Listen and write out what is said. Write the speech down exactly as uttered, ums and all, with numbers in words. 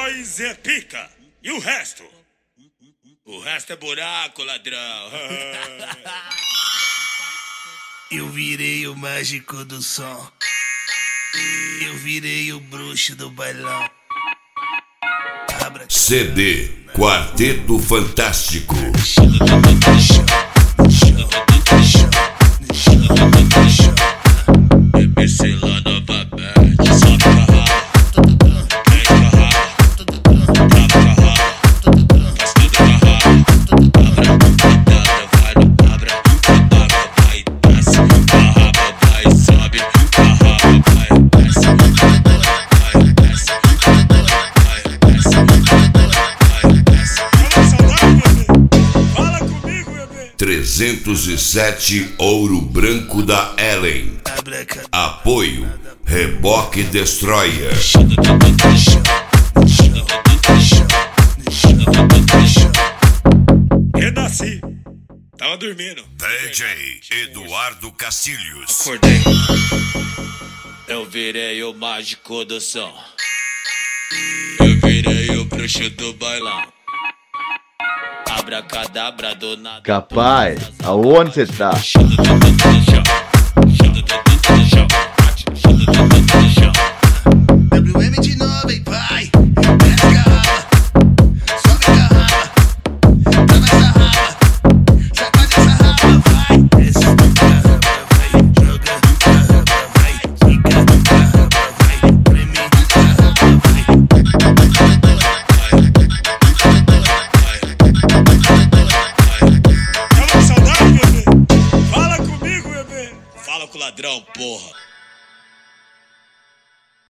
Nós é pica. E o resto? O resto é buraco, ladrão. Eu virei o mágico do som. Eu virei o bruxo do bailão. C D Quarteto Fantástico. Esse lá novamente. Sobe com a raba, vem com a raba, trava com a raba, faz tudo com a raba. Abra, rodada, vai no abra, abaga, vai e desce. Com a raba vai e sobe, com a raba vai e desce. Vai e desce, vai e desce, vai e desce. Fala saudade, bebê. Fala comigo, bebê. trezentos e sete Ouro Branco da Ellen. Apoio Reboque Destroyer. Renasci. Tava dormindo. D J Eduardo Cacilhos. Acordei. Eu virei o mágico do som. Eu virei o bruxo do bailão. Abracadabra do nada. Capaz, aonde você tá?